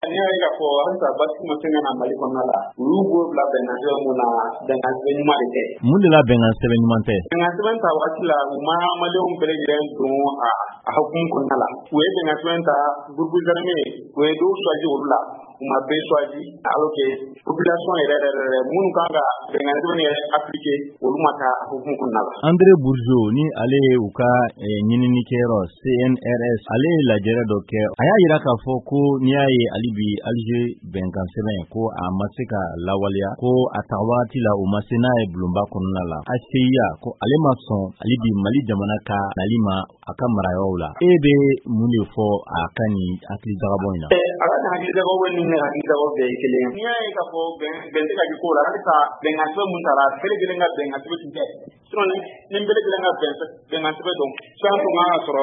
ne ya ko hanta batu mutun na mali konnala rugo bla benazio muna dengan senyuma de mun de la bengan senyuma te dengan sebenta wakila ma mali bere gidan don a hukum konnala we dengan sebenta gurgu garme we do soji urla ma be soji aloke population mun kanga dengan sebenta appliqué ulumata hukum konnala André Bourgeau ni ale uka nyinini kero CNRS ale la jere doke aya yira ka foko ni aye alibi alje benkan seben ko a masika lawalia ko atawati la umasena e blumba konnala asiya ko ale mason alibi mali jamana ka nalima akamara yola ebe mune fo akani akli dagaboina ala na akli dagaboni ne akli dagabe kele ni aye ka fo bente ka ko la ta bengan so mun tara fele gelenga bengan so tinte sone nimbele gelenga bengan so don santo ma soro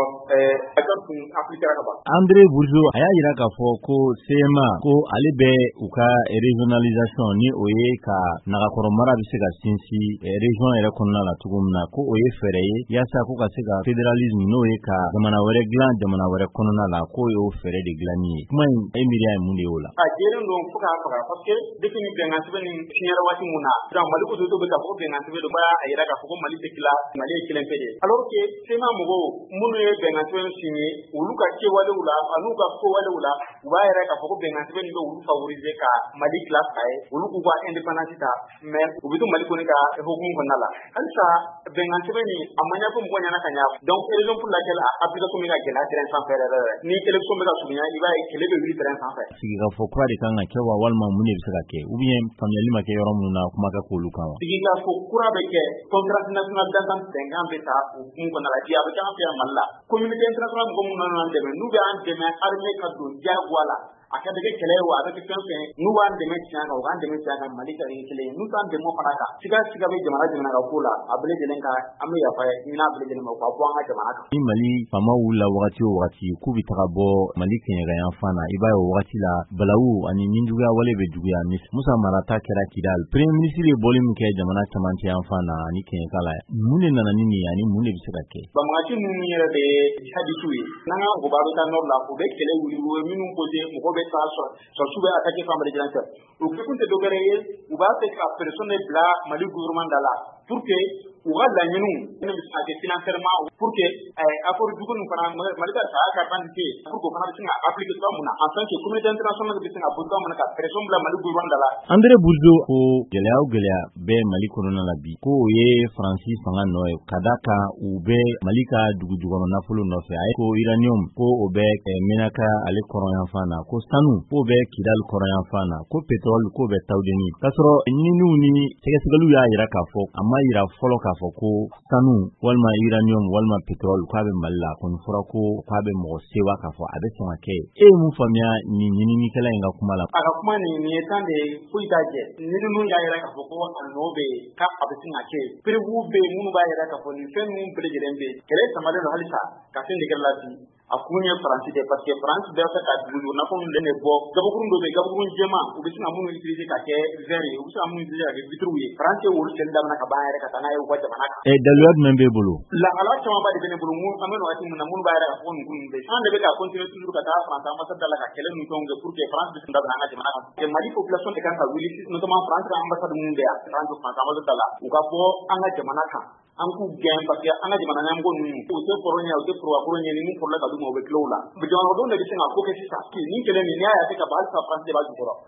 akon appliquer ka ba André Bourgeau aya yira ka fo ko sema ko alibe uka regionalisation ni oye ka nagakoro mara bisega sinsi region ere konnala tugumna ko oye fereye yasa ko ka sega federalisme no ye ka zamana wore glan zamana wore konnala ko yo fere de glani kuma emiria munde yola a jere ndo fuka parce que depuis ni bengan so ni signara wati muna dan mali ko to be ka fo bengan so do ba ayira ka fo mali tekla mali kilen fede alors que sema mugo munu ye bengan so signé uluka ke wale ula anuka ko wale ula ba ayira ka fo bengan so ndo ulu favoriser ka mali class kai uluku ba independence ta mais ubitu mali ko ni ka hukum konnala ansa bengan so ni amanya ko mo nyana kanya donc raison pour laquelle application mi ka gela terrain sans faire ni élection be ka sunya iba kele be wili terrain sans faire sigi ka fo kura de kan ka kewa walma mune bisaka ke ou bien family ma ke yoro muna kuma ka ko luka wa sigi ka fo kura be ke contrat national d'entente 50 beta hukum konnala dia be kan faire malla communauté internationale ko mun nan de nu be an de me armée ka do jagwala aka daga kele wa daga kanse nu wan de me tianga wan de me tianga malika ri kele nu tan de mo faraka siga be jamana ka kula abule de lenka amma ya fa ina abule de mo ko anga jamana ka ni mali fama wula wakati ku bi tarabo malika ya yan fana ibayo wakati la balawu ani minduga wale be duga mis musa marata kera kidal premier ministre bolim ke jamana tamanti yan fana ni ke kala munne nana nini yani munne bisaka ke ba ma ci mun ni de hadisuyi nanga go baro ta no la ko be kele wuli wo minun ko je mo be ta so sube atake famre janté o ke kunte dogare u ba te ka persone bla mali gouvernement dala pour que u ga la nyinu ne bi sa ke financièrement pour que apport du ko nu fana mali ka sa ka bandité pour ko fana singa appliquer to muna en tant que communauté internationale bi singa pour ko muna ka persone bla mali gouvernement dala André Bourgeau ko gelea be mali korona la bi ko ye Francis fanga no kadaka u be malika dugu na fulu no fe ay ko uranium ko o be minaka ale korona fana ko sanu ko be kidal korona fana ko petrol ko be tawdeni kasro ni segalu ya yira ka fo amma yira folo ka fo ko sanu walma uranium walma petrol ko be malla kon fura ko be mo sewa ka fo abe songa ke mu famia ni kala nga kuma la aka kuma ni tande fuita je ni nu ya yira ka fo ko anobe ka abe singa ke prevu be munu ba yira ka fo ni fen mun pregerembe kele samale no halisa ka tin de kala akunya France de parce que France de fa ka dugu na ko ndene bo gabugun do be gabugun jema ubisina munu utiliser ka ke vert ubisina munu utiliser ka vitrouille France wol sen dam na ka bayere ka tanayo ko jama ka e dalwad membe bulu la ala chama ba de bene bulu mun ameno ati mun mun bayere ka fon kun be ande be ka continuer toujours ka ta France ambassade la ka kele nu tonge pour que France de ndam na jama ka e mali population de kan ka wili notamment France ambassade mun be France ambassade la u ka bo anga jama ka an ku gen parce que an ga jamana nyamgo nu o te poronya ni mun porla ka du mo be klola bi jamana do ne bi singa ko ke sisa ni kele ni ya te ka ba sa France de ba du